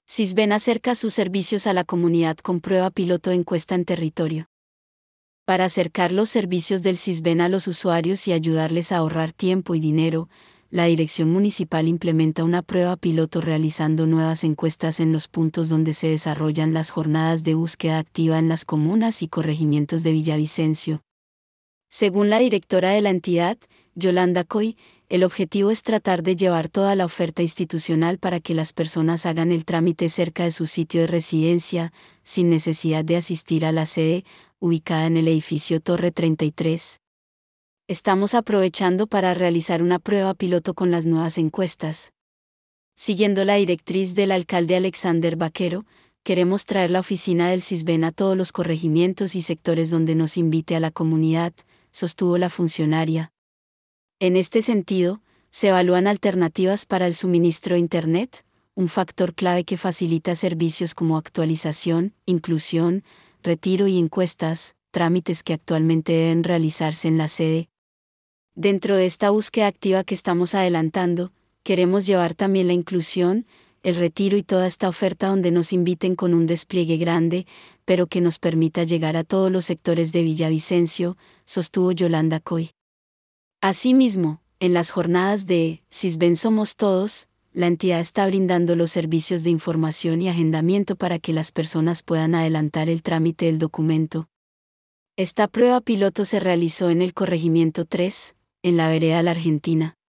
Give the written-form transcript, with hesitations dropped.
Sisbén acerca sus servicios a la comunidad con prueba piloto encuesta en territorio. Para acercar los servicios del Sisbén a los usuarios y ayudarles a ahorrar tiempo y dinero, la Dirección Municipal implementa una prueba piloto realizando nuevas encuestas en los puntos donde se desarrollan las jornadas de búsqueda activa en las comunas y corregimientos de Villavicencio. Según la directora de la entidad, Yolanda Coy, el objetivo es tratar de llevar toda la oferta institucional para que las personas hagan el trámite cerca de su sitio de residencia, sin necesidad de asistir a la sede, ubicada en el edificio Torre 33. Estamos aprovechando para realizar una prueba piloto con las nuevas encuestas. Siguiendo la directriz del alcalde Alexander Vaquero, queremos traer la oficina del Sisbén a todos los corregimientos y sectores donde nos invite a la comunidad, sostuvo la funcionaria. En este sentido, se evalúan alternativas para el suministro de Internet, un factor clave que facilita servicios como actualización, inclusión, retiro y encuestas, trámites que actualmente deben realizarse en la sede. Dentro de esta búsqueda activa que estamos adelantando, queremos llevar también la inclusión, el retiro y toda esta oferta donde nos inviten con un despliegue grande, pero que nos permita llegar a todos los sectores de Villavicencio, sostuvo Yolanda Coy. Asimismo, en las jornadas de Sisbén Somos Todos, la entidad está brindando los servicios de información y agendamiento para que las personas puedan adelantar el trámite del documento. Esta prueba piloto se realizó en el corregimiento 3, en la vereda La Argentina.